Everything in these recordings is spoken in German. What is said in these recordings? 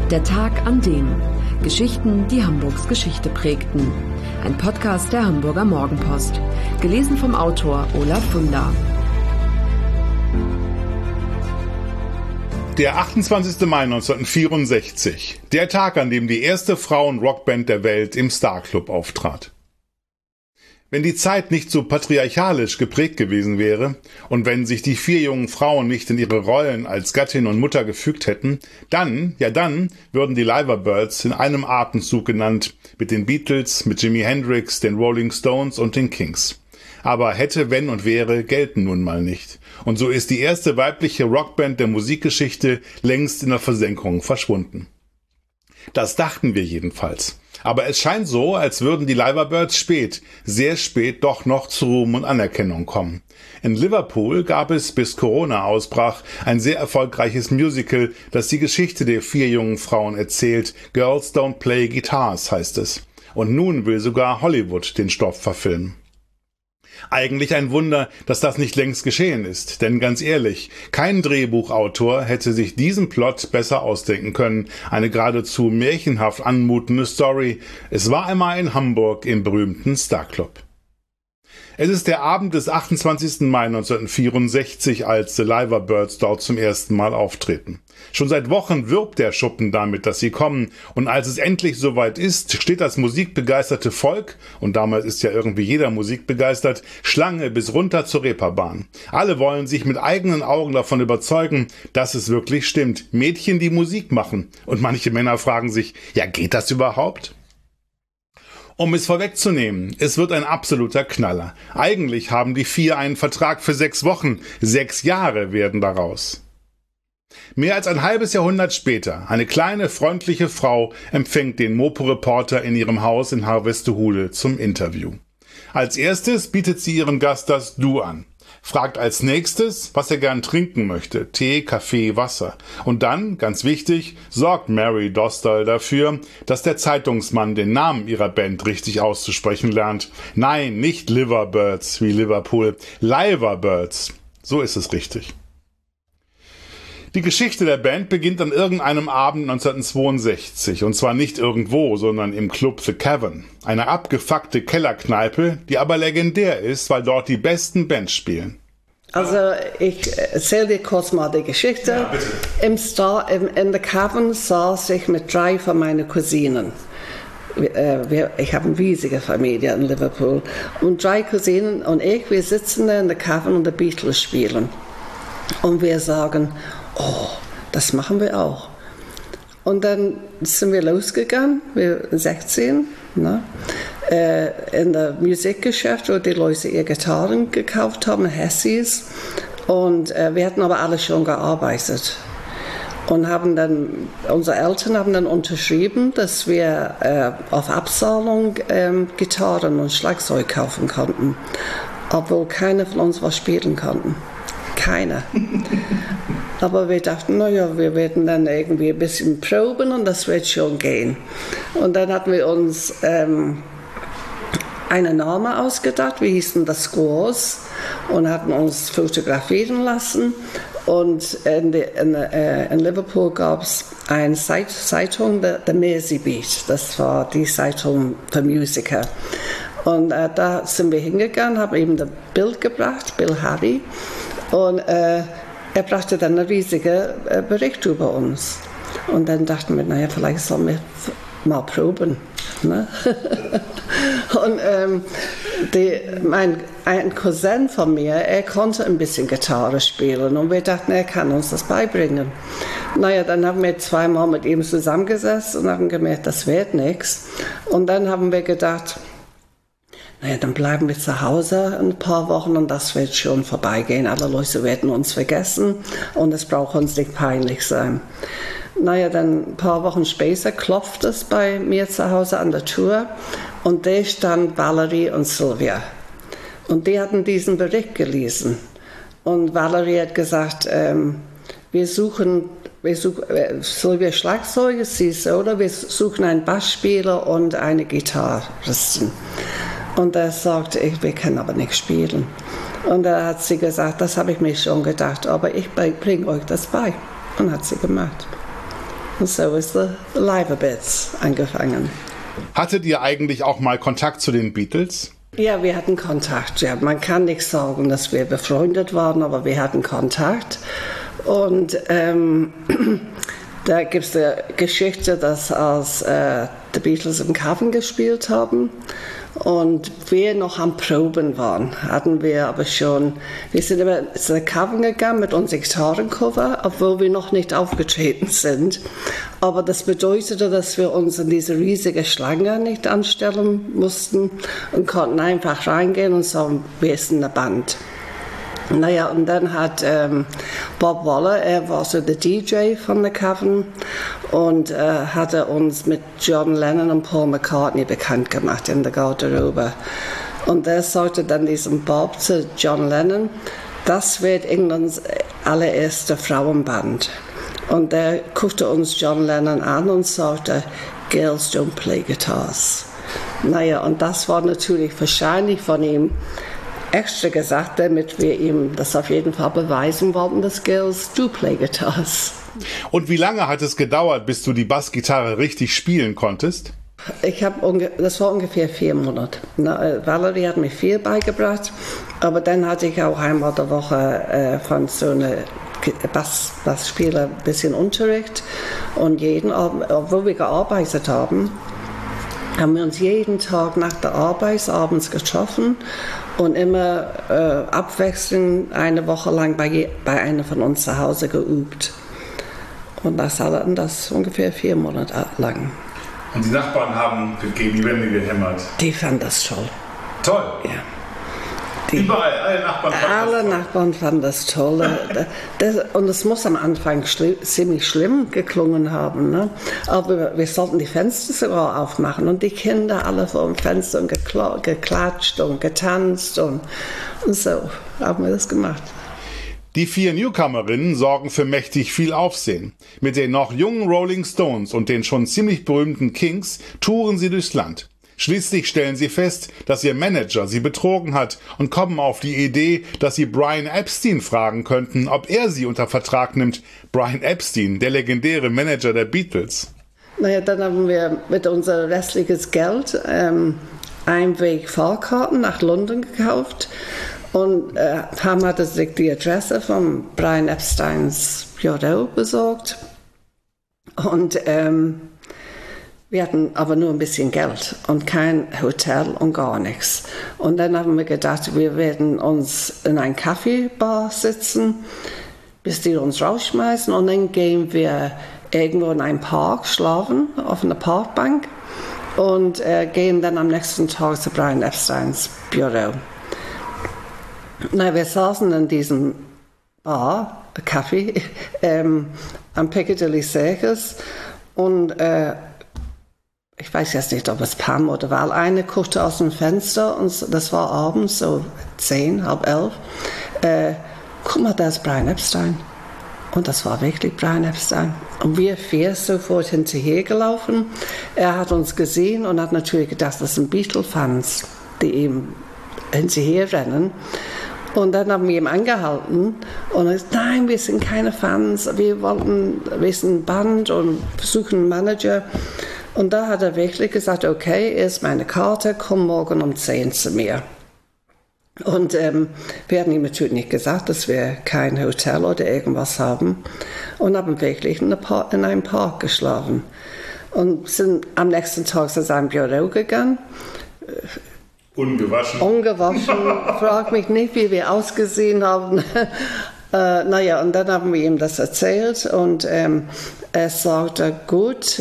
Der Tag an dem. Geschichten, die Hamburgs Geschichte prägten. Ein Podcast der Hamburger Morgenpost. Gelesen vom Autor Olaf Funder. Der 28. Mai 1964. Der Tag, an dem die erste Frauen-Rockband der Welt im Star-Club auftrat. Wenn die Zeit nicht so patriarchalisch geprägt gewesen wäre und wenn sich die 4 jungen Frauen nicht in ihre Rollen als Gattin und Mutter gefügt hätten, dann würden die Liverbirds in einem Atemzug genannt mit den Beatles, mit Jimi Hendrix, den Rolling Stones und den Kings. Aber hätte, wenn und wäre gelten nun mal nicht. Und so ist die erste weibliche Rockband der Musikgeschichte längst in der Versenkung verschwunden. Das dachten wir jedenfalls. Aber es scheint so, als würden die Liverbirds spät, sehr spät doch noch zu Ruhm und Anerkennung kommen. In Liverpool gab es, bis Corona ausbrach, ein sehr erfolgreiches Musical, das die Geschichte der 4 jungen Frauen erzählt. Girls Don't Play Guitars heißt es. Und nun will sogar Hollywood den Stoff verfilmen. Eigentlich ein Wunder, dass das nicht längst geschehen ist, denn ganz ehrlich, kein Drehbuchautor hätte sich diesen Plot besser ausdenken können, eine geradezu märchenhaft anmutende Story. Es war einmal in Hamburg im berühmten Star-Club. Es ist der Abend des 28. Mai 1964, als The Liverbirds dort zum ersten Mal auftreten. Schon seit Wochen wirbt der Schuppen damit, dass sie kommen, und als es endlich soweit ist, steht das musikbegeisterte Volk, und damals ist ja irgendwie jeder musikbegeistert, Schlange bis runter zur Reeperbahn. Alle wollen sich mit eigenen Augen davon überzeugen, dass es wirklich stimmt. Mädchen, die Musik machen. Und manche Männer fragen sich, ja, geht das überhaupt? Um es vorwegzunehmen, es wird ein absoluter Knaller. Eigentlich haben die 4 einen Vertrag für 6 Wochen. 6 Jahre werden daraus. Mehr als ein halbes Jahrhundert später, eine kleine, freundliche Frau empfängt den Mopo-Reporter in ihrem Haus in Harvestehude zum Interview. Als erstes bietet sie ihrem Gast das Du an. Fragt als nächstes, was er gern trinken möchte. Tee, Kaffee, Wasser. Und dann, ganz wichtig, sorgt Mary Dostal dafür, dass der Zeitungsmann den Namen ihrer Band richtig auszusprechen lernt. Nein, nicht Liverbirds wie Liverpool, Liverbirds. So ist es richtig. Die Geschichte der Band beginnt an irgendeinem Abend 1962, und zwar nicht irgendwo, sondern im Club The Cavern, eine abgefuckte Kellerkneipe, die aber legendär ist, weil dort die besten Bands spielen. Also ich erzähle dir kurz mal die Geschichte. Ja, bitte. In The Cavern saß ich mit 3 von meinen Cousinen. Ich habe eine riesige Familie in Liverpool. Und 3 Cousinen und ich, wir sitzen in The Cavern und die Beatles spielen. Und wir sagen, oh, das machen wir auch. Und dann sind wir losgegangen, wir 16, ne? In der Musikgeschäft, wo die Leute ihre Gitarren gekauft haben, Hessies. Und wir hatten aber alle schon gearbeitet. Und unsere Eltern haben dann unterschrieben, dass wir auf Abzahlung Gitarren und Schlagzeug kaufen konnten. Obwohl keiner von uns was spielen konnten. Keiner. Aber wir dachten, naja, wir werden dann irgendwie ein bisschen proben und das wird schon gehen. Und dann hatten wir uns einen Namen ausgedacht, wir hießen The Squaws und hatten uns fotografieren lassen. Und in Liverpool gab es eine Zeitung, der Mersey Beat, das war die Zeitung für Musiker. Und da sind wir hingegangen, haben eben das Bild gebracht, Bill Hardy. Und er brachte dann einen riesigen Bericht über uns. Und dann dachten wir, naja, vielleicht sollen wir mal proben. Ne? Und ein Cousin von mir, er konnte ein bisschen Gitarre spielen. Und wir dachten, er kann uns das beibringen. Naja, dann haben wir 2 Mal mit ihm zusammengesessen und haben gemerkt, das wird nichts. Und dann haben wir gedacht, naja, dann bleiben wir zu Hause ein paar Wochen und das wird schon vorbeigehen. Alle Leute werden uns vergessen und es braucht uns nicht peinlich sein. Naja, dann ein paar Wochen später klopft es bei mir zu Hause an der Tür und da stand Valerie und Sylvia. Und die hatten diesen Bericht gelesen. Und Valerie hat gesagt, wir suchen Sylvia Schlagzeug, sie oder wir suchen einen Bassspieler und eine Gitarristin. Und er sagte, wir können aber nicht spielen. Und da hat sie gesagt, das habe ich mir schon gedacht, aber ich bringe euch das bei. Und hat sie gemacht. Und so ist the Live-A-Bits angefangen. Hattet ihr eigentlich auch mal Kontakt zu den Beatles? Ja, wir hatten Kontakt. Ja, man kann nicht sagen, dass wir befreundet waren, aber wir hatten Kontakt. Und da gibt es eine Geschichte, dass als die Beatles im Cavern gespielt haben und wir noch am Proben waren, hatten wir aber schon, wir sind immer zu der Cavern gegangen mit unserem Gitarrencover, obwohl wir noch nicht aufgetreten sind. Aber das bedeutete, dass wir uns in diese riesige Schlange nicht anstellen mussten und konnten einfach reingehen und sagen, wir sind eine Band. Naja, und dann hat Bob Waller, er war so der DJ von der Cavern und hatte uns mit John Lennon und Paul McCartney bekannt gemacht in der Garderobe. Und er sagte dann diesem Bob zu John Lennon, das wird Englands allererste Frauenband. Und er guckte uns John Lennon an und sagte, Girls don't play guitars. Naja, und das war natürlich wahrscheinlich von ihm extra gesagt, damit wir ihm das auf jeden Fall beweisen wollten, dass Girls do play guitars. Und wie lange hat es gedauert, bis du die Bassgitarre richtig spielen konntest? Das war ungefähr 4 Monate. Valerie hat mir viel beigebracht, aber dann hatte ich auch einmal die Woche von so einer Bassspieler ein bisschen Unterricht. Und jeden Abend, obwohl wir gearbeitet haben wir uns jeden Tag nach der Arbeit abends getroffen und immer abwechselnd eine Woche lang bei einer von uns zu Hause geübt. Und das ungefähr 4 Monate lang. Und die Nachbarn haben gegen die Wände gehämmert? Die fanden das toll. Toll? Ja. Überall, alle Nachbarn fanden das toll. Und es muss am Anfang ziemlich schlimm geklungen haben. Ne? Aber wir sollten die Fenster sogar aufmachen und die Kinder alle vor dem Fenster und geklatscht und getanzt und so haben wir das gemacht. Die 4 Newcomerinnen sorgen für mächtig viel Aufsehen. Mit den noch jungen Rolling Stones und den schon ziemlich berühmten Kinks touren sie durchs Land. Schließlich stellen sie fest, dass ihr Manager sie betrogen hat und kommen auf die Idee, dass sie Brian Epstein fragen könnten, ob er sie unter Vertrag nimmt. Brian Epstein, der legendäre Manager der Beatles. Naja, dann haben wir mit unser restliches Geld Einweg-Fahrkarten nach London gekauft und Pam hatte sich die Adresse von Brian Epsteins Büro besorgt. Und wir hatten aber nur ein bisschen Geld und kein Hotel und gar nichts. Und dann haben wir gedacht, wir werden uns in ein Kaffeebar sitzen, bis die uns rausschmeißen. Und dann gehen wir irgendwo in einen Park schlafen, auf einer Parkbank. Und gehen dann am nächsten Tag zu Brian Epsteins Büro. Wir saßen in diesem Bar, Kaffee, am Piccadilly Circus. Und ich weiß jetzt nicht, ob es Pam oder Val, eine guckte aus dem Fenster und das war abends, so 10, halb 11. Guck mal, da ist Brian Epstein. Und das war wirklich Brian Epstein. Und wir 4 sofort hinterher gelaufen. Er hat uns gesehen und hat natürlich gedacht, das sind Beatle-Fans, die ihm hinterher rennen. Und dann haben wir ihn angehalten und er gesagt, nein, wir sind keine Fans, wir sind Band und suchen einen Manager. Und da hat er wirklich gesagt, okay, hier ist meine Karte, komm morgen um 10 zu mir. Und wir hatten ihm natürlich nicht gesagt, dass wir kein Hotel oder irgendwas haben und haben wirklich in einem Park geschlafen. Und sind am nächsten Tag zu seinem Büro gegangen. Ungewaschen. Frag mich nicht, wie wir ausgesehen haben. Und dann haben wir ihm das erzählt und er sagte, gut,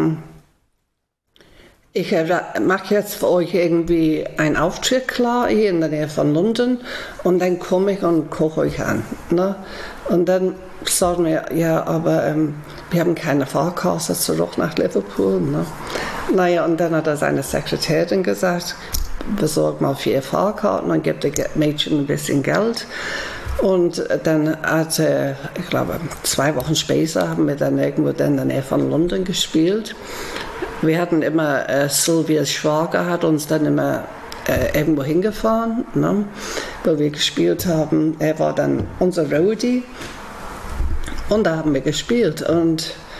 ich mache jetzt für euch irgendwie einen Auftritt klar, hier in der Nähe von London, und dann komme ich und koche euch an. Ne? Und dann sagen wir, ja, aber wir haben keine Fahrkarte zurück nach Liverpool. Ne? Und dann hat er seine Sekretärin gesagt, besorg mal 4 Fahrkarten und gibt dem Mädchen ein bisschen Geld. Und dann hat ich glaube, 2 Wochen später haben wir dann irgendwo in der Nähe von London gespielt. Wir hatten immer, Sylvias Schwager hat uns dann immer irgendwo hingefahren, ne, wo wir gespielt haben. Er war dann unser Roadie und da haben wir gespielt. Und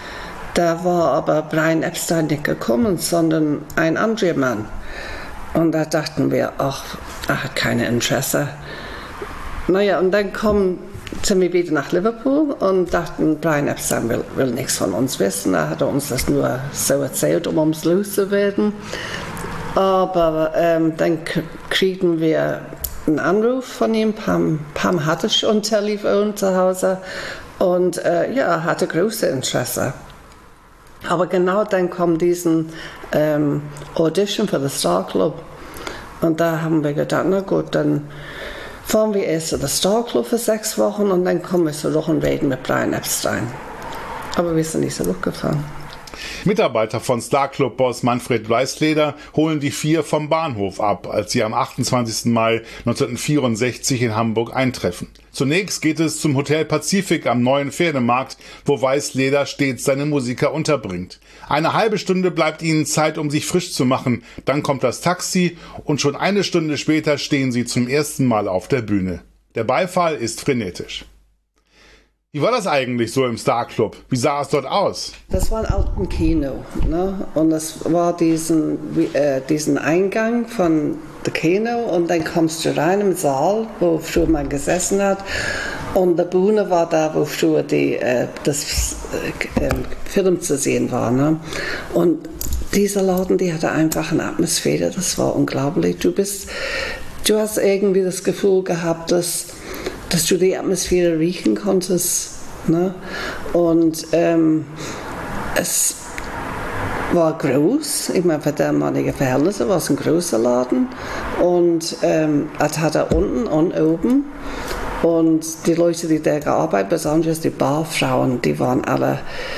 Da war aber Brian Epstein nicht gekommen, sondern ein anderer Mann. Und da dachten wir, ach, er hat keine Interesse. Naja, und dann sind wir wieder nach Liverpool und dachten, Brian Epstein will nichts von uns wissen. Er hatte uns das nur so erzählt, um uns loszuwerden. Aber dann kriegten wir einen Anruf von ihm. Pam hatte schon Telefon zu Hause und er hatte großes Interesse. Aber genau dann kommt diesen Audition für den Star Club. Und da haben wir gedacht, na gut, dann fahren wir erst zu den Star Club für 6 Wochen und dann kommen wir zurück und reden mit Brian Epstein. Aber wir sind nicht zurückgefahren. Mitarbeiter von Star Club-Boss Manfred Weißleder holen die 4 vom Bahnhof ab, als sie am 28. Mai 1964 in Hamburg eintreffen. Zunächst geht es zum Hotel Pazifik am Neuen Pferdemarkt, wo Weißleder stets seine Musiker unterbringt. Eine halbe Stunde bleibt ihnen Zeit, um sich frisch zu machen. Dann kommt das Taxi und schon eine Stunde später stehen sie zum ersten Mal auf der Bühne. Der Beifall ist frenetisch. Wie war das eigentlich so im Star Club? Wie sah es dort aus? Das war ein altes Kino, ne? Und es war diesen Eingang von dem Kino und dann kommst du rein im Saal, wo früher man gesessen hat und die Bühne war da, wo früher das Film zu sehen war, ne? Und dieser Laden, die hatte einfach eine Atmosphäre, das war unglaublich. Du hast irgendwie das Gefühl gehabt, dass du die Atmosphäre riechen konntest. Ne? Und es war groß, ich meine, für damalige Verhältnisse war es ein großer Laden. Und es hatte unten und oben. Und die Leute, die da gearbeitet haben, besonders die Barfrauen, die waren alle,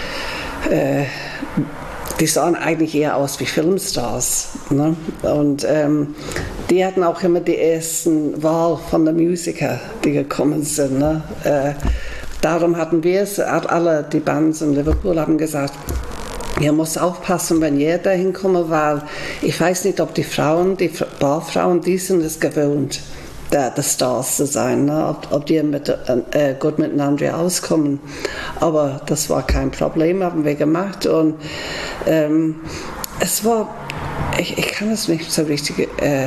die sahen eigentlich eher aus wie Filmstars. Ne? Und die hatten auch immer die ersten Wahl von den Musikern, die gekommen sind. Ne? Darum hatten wir es, alle die Bands in Liverpool haben gesagt, ihr müsst aufpassen, wenn ihr da hinkommt, weil ich weiß nicht, ob die Barfrauen, die sind es gewohnt, die Stars zu sein, ne? ob die gut miteinander auskommen. Aber das war kein Problem, haben wir gemacht. Und es war, ich kann es nicht so richtig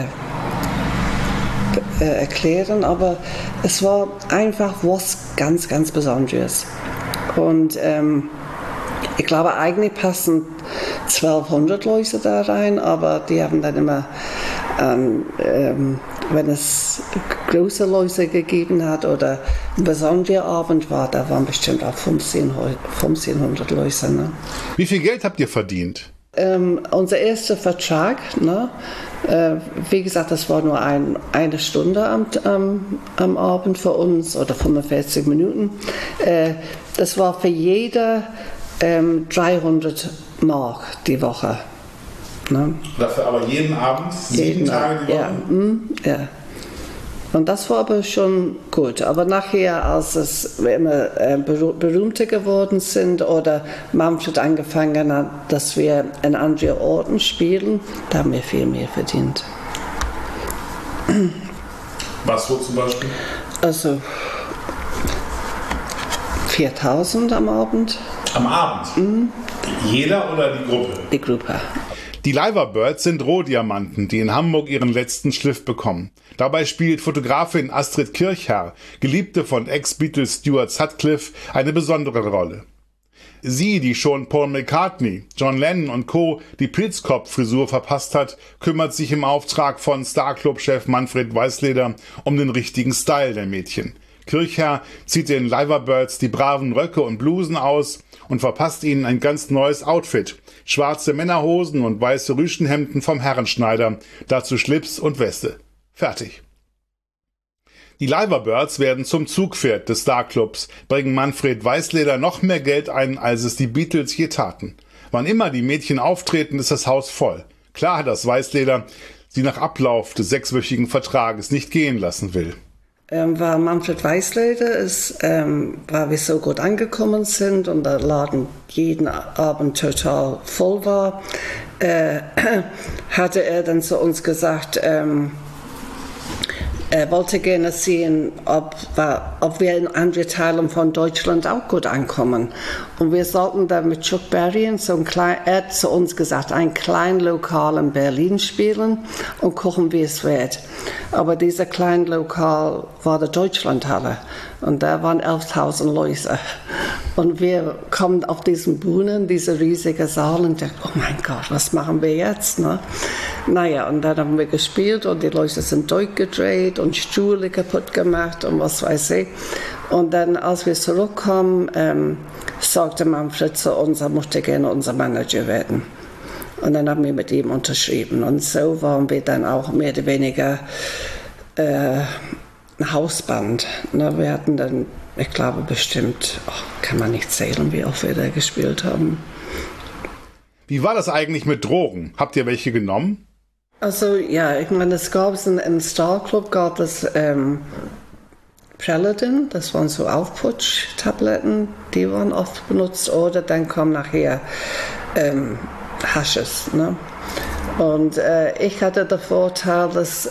erklären, aber es war einfach was ganz, ganz Besonderes. Und ich glaube, eigentlich passen 1200 Leute da rein, aber die haben dann immer, wenn es große Leute gegeben hat oder ein besonderer Abend war, da waren bestimmt auch 1500 Leute. Ne? Wie viel Geld habt ihr verdient? Unser erster Vertrag, ne? Wie gesagt, das war nur eine Stunde am Abend für uns oder 45 Minuten. Das war für jeder 300 Mark die Woche. Ne? Dafür aber jeden Abend, 7 Tage die Woche? Ja. Und das war aber schon gut. Aber nachher, als wir immer berühmter geworden sind oder Manfred angefangen hat, dass wir in anderen Orten spielen, da haben wir viel mehr verdient. Was so zum Beispiel? Also 4.000 am Abend. Am Abend? Jeder oder die Gruppe? Die Gruppe. Die Liverbirds sind Rohdiamanten, die in Hamburg ihren letzten Schliff bekommen. Dabei spielt Fotografin Astrid Kirchherr, Geliebte von Ex-Beatles Stuart Sutcliffe, eine besondere Rolle. Sie, die schon Paul McCartney, John Lennon und Co. die Pilzkopf-Frisur verpasst hat, kümmert sich im Auftrag von Star-Club-Chef Manfred Weißleder um den richtigen Style der Mädchen. Kirchherr zieht den Liverbirds die braven Röcke und Blusen aus und verpasst ihnen ein ganz neues Outfit. Schwarze Männerhosen und weiße Rüschenhemden vom Herrenschneider, dazu Schlips und Weste. Fertig. Die Liverbirds werden zum Zugpferd des Starclubs, bringen Manfred Weißleder noch mehr Geld ein, als es die Beatles je taten. Wann immer die Mädchen auftreten, ist das Haus voll. Klar, dass Weißleder sie nach Ablauf des 6-wöchigen Vertrages nicht gehen lassen will. Weil Manfred Weißleder weil wir so gut angekommen sind und der Laden jeden Abend total voll war, hatte er dann zu uns gesagt, Er wollte gerne sehen, ob wir in andere Teilen von Deutschland auch gut ankommen. Und wir sollten dann mit Chuck Berry er hat zu uns gesagt, ein kleines Lokal in Berlin spielen und gucken, wie es wird. Aber dieser kleine Lokal war der Deutschlandhalle und da waren 11.000 Leute. Und wir kommen auf diesen Bühnen, diese riesige Saal und denken, oh mein Gott, was machen wir jetzt? Ne? Naja, und dann haben wir gespielt und die Leute sind durchgedreht und Stühle kaputt gemacht und was weiß ich. Und dann, als wir zurückkommen, sagte Manfred zu uns, er möchte gerne unser Manager werden. Und dann haben wir mit ihm unterschrieben. Und so waren wir dann auch mehr oder weniger ein Hausband. Ne? Wir hatten dann, ich glaube bestimmt, kann man nicht zählen, wie oft wir da gespielt haben. Wie war das eigentlich mit Drogen? Habt ihr welche genommen? Also ja, ich meine, es gab im Star Club gab es Preludin, das waren so Aufputschtabletten, die waren oft benutzt, oder dann kam nachher Haschisch. Ne? Und ich hatte den Vorteil, dass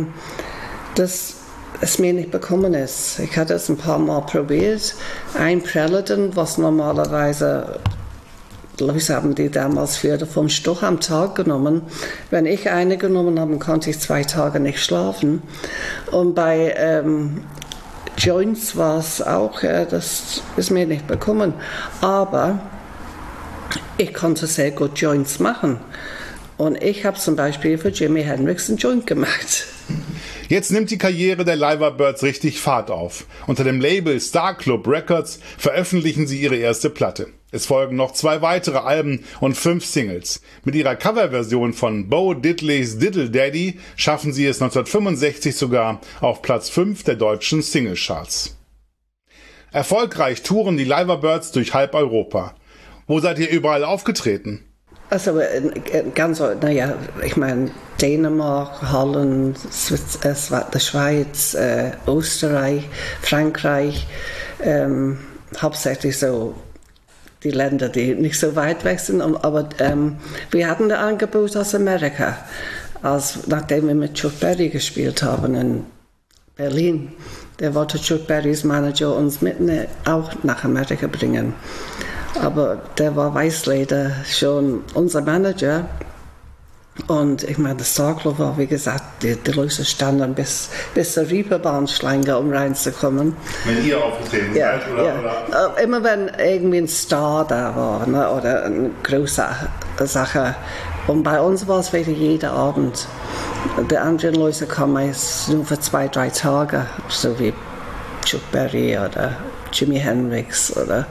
es mir nicht bekommen ist. Ich hatte es ein paar Mal probiert. Ein Preludin, was normalerweise, Leute haben die damals 4 oder 5 Stück am Tag genommen. Wenn ich eine genommen habe, konnte ich 2 Tage nicht schlafen. Und bei Joints war es auch, das ist mir nicht bekommen. Aber ich konnte sehr gut Joints machen. Und ich habe zum Beispiel für Jimi Hendrix einen Joint gemacht. Jetzt nimmt die Karriere der Liverbirds richtig Fahrt auf. Unter dem Label Star Club Records veröffentlichen sie ihre erste Platte. Es folgen noch 2 weitere Alben und 5 Singles. Mit ihrer Coverversion von Bo Diddleys Diddle Daddy schaffen sie es 1965 sogar auf Platz 5 der deutschen Singlecharts. Erfolgreich touren die Liverbirds durch halb Europa. Wo seid ihr überall aufgetreten? Also ganz, naja, ich meine Dänemark, Holland, die Schweiz, Österreich, Frankreich, hauptsächlich so die Länder, die nicht so weit weg sind. Aber wir hatten ein Angebot aus Amerika, nachdem wir mit Chuck Berry gespielt haben in Berlin. Der wollte Chuck Berrys Manager uns auch nach Amerika bringen. Aber der war Weißleder schon unser Manager. Und ich meine, das Star Club war, wie gesagt, die Leute standen bis zur Reeperbahn-Schlange, um reinzukommen. Wenn ihr aufgetreten seid, oder? Immer wenn irgendwie ein Star da war, ne, oder eine große Sache. Und bei uns war es wirklich jeden Abend. Die anderen Leute kamen nur für 2, 3 Tage, so wie Chuck Berry oder Jimi Hendrix oder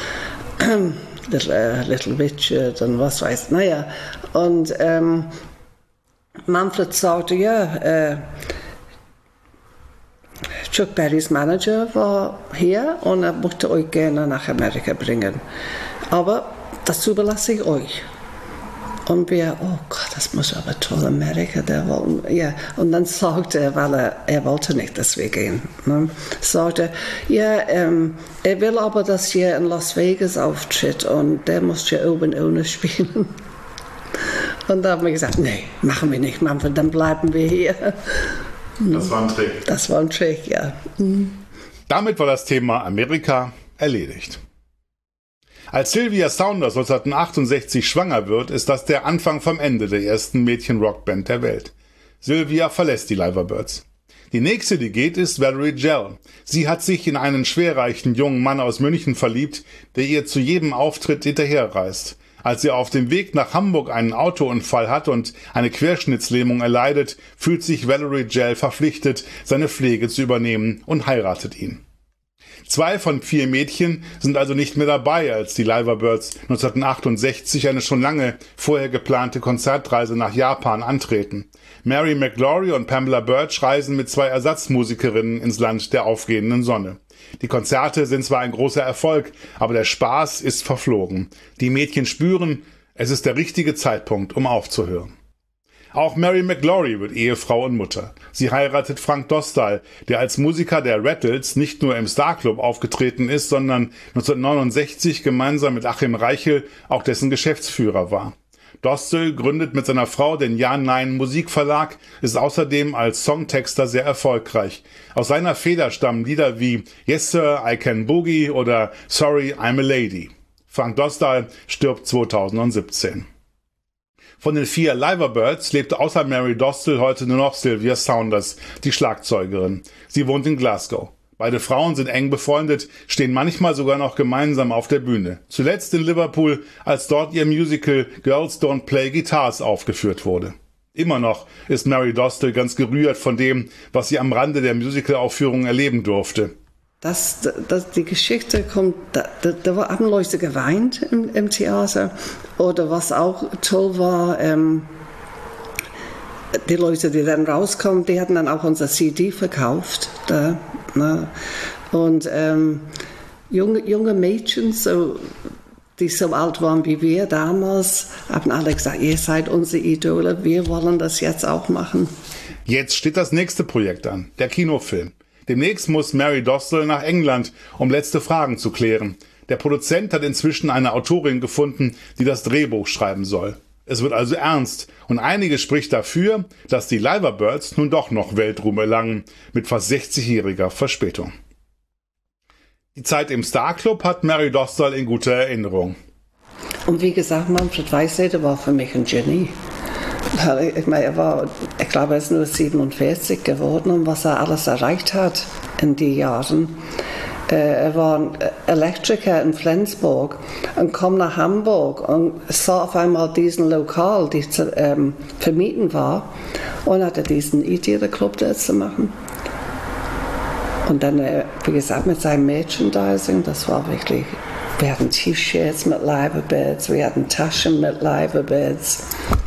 Little Richard und was weiß. Naja, und Manfred sagte, ja, Chuck Berrys Manager war hier und er möchte euch gerne nach Amerika bringen. Aber das überlasse ich euch. Und wir, oh Gott, das muss aber toll, Amerika, ja. Und dann sagte er, weil er wollte nicht, dass wir gehen, ne? Sagte, ja, er will aber, dass ihr in Las Vegas auftritt und der muss ja oben ohne spielen. Und da haben wir gesagt, nee, machen wir nicht, Manfred, dann bleiben wir hier. Das war ein Trick. Das war ein Trick, ja. Damit war das Thema Amerika erledigt. Als Sylvia Saunders 1968 schwanger wird, ist das der Anfang vom Ende der ersten Mädchen-Rockband der Welt. Sylvia verlässt die Liverbirds. Die nächste, die geht, ist Valerie Jell. Sie hat sich in einen schwerreichen jungen Mann aus München verliebt, der ihr zu jedem Auftritt hinterherreist. Als sie auf dem Weg nach Hamburg einen Autounfall hat und eine Querschnittslähmung erleidet, fühlt sich Valerie Jell verpflichtet, seine Pflege zu übernehmen und heiratet ihn. 2 von 4 Mädchen sind also nicht mehr dabei, als die Liverbirds 1968 eine schon lange vorher geplante Konzertreise nach Japan antreten. Mary McGlory und Pamela Birch reisen mit 2 Ersatzmusikerinnen ins Land der aufgehenden Sonne. Die Konzerte sind zwar ein großer Erfolg, aber der Spaß ist verflogen. Die Mädchen spüren, es ist der richtige Zeitpunkt, um aufzuhören. Auch Mary McGlory wird Ehefrau und Mutter. Sie heiratet Frank Dostal, der als Musiker der Rattles nicht nur im Star Club aufgetreten ist, sondern 1969 gemeinsam mit Achim Reichel auch dessen Geschäftsführer war. Dostal gründet mit seiner Frau den Ja-Nein Musikverlag, ist außerdem als Songtexter sehr erfolgreich. Aus seiner Feder stammen Lieder wie Yes Sir, I Can Boogie oder Sorry, I'm a Lady. Frank Dostal stirbt 2017. Von den 4 Liverbirds lebte außer Mary Dostal heute nur noch Sylvia Saunders, die Schlagzeugerin. Sie wohnt in Glasgow. Beide Frauen sind eng befreundet, stehen manchmal sogar noch gemeinsam auf der Bühne. Zuletzt in Liverpool, als dort ihr Musical Girls Don't Play Guitars aufgeführt wurde. Immer noch ist Mary Dostal ganz gerührt von dem, was sie am Rande der Musicalaufführung erleben durfte. Die Geschichte kommt, da haben Leute geweint im Theater. Oder was auch toll war, die Leute, die dann rauskommen, die hatten dann auch unsere CD verkauft. Und junge Mädchen, die so alt waren wie wir damals, haben alle gesagt, ihr seid unsere Idole, wir wollen das jetzt auch machen. Jetzt steht das nächste Projekt an, der Kinofilm. Demnächst muss Mary Dostal nach England, um letzte Fragen zu klären. Der Produzent hat inzwischen eine Autorin gefunden, die das Drehbuch schreiben soll. Es wird also ernst und einiges spricht dafür, dass die Liverbirds nun doch noch Weltruhm erlangen, mit fast 60-jähriger Verspätung. Die Zeit im Starclub hat Mary Dostal in guter Erinnerung. Und wie gesagt, Manfred Weißleder war für mich ein Genie. Ich meine, ich glaube, er ist nur 47 geworden und was er alles erreicht hat in den Jahren. Er war ein Elektriker in Flensburg und kam nach Hamburg und sah auf einmal diesen Lokal, die zu vermieten war, und hatte diesen Idee-Club da zu machen. Und dann, wie gesagt, mit seinem Merchandising, das war wirklich, wir hatten T-Shirts mit Liverbirds, wir hatten Taschen mit Liverbirds.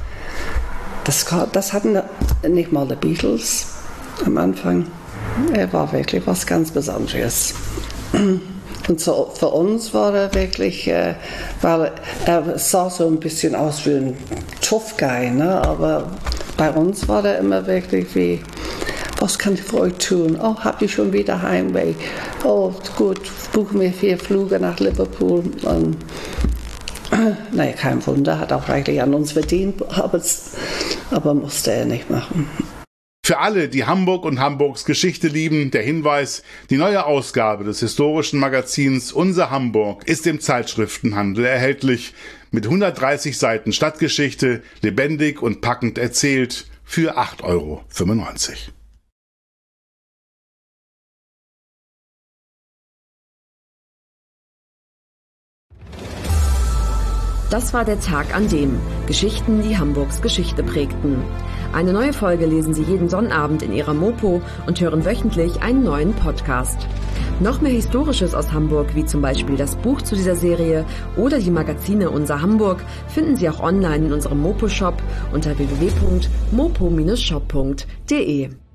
Das hatten nicht mal die Beatles am Anfang. Er war wirklich was ganz Besonderes. Und so für uns war er wirklich, weil er sah so ein bisschen aus wie ein Tough Guy, ne? Aber bei uns war er immer wirklich wie, was kann ich für euch tun? Oh, habt ihr schon wieder Heimweh? Oh, gut, buchen wir 4 Flüge nach Liverpool. Und naja, kein Wunder, hat auch reichlich an uns verdient, aber musste er nicht machen. Für alle, die Hamburg und Hamburgs Geschichte lieben, der Hinweis, die neue Ausgabe des historischen Magazins Unser Hamburg ist im Zeitschriftenhandel erhältlich, mit 130 Seiten Stadtgeschichte, lebendig und packend erzählt, für 8,95 €. Das war der Tag an dem Geschichten, die Hamburgs Geschichte prägten. Eine neue Folge lesen Sie jeden Sonnabend in Ihrer Mopo und hören wöchentlich einen neuen Podcast. Noch mehr Historisches aus Hamburg, wie zum Beispiel das Buch zu dieser Serie oder die Magazine Unser Hamburg, finden Sie auch online in unserem Mopo-Shop unter www.mopo-shop.de.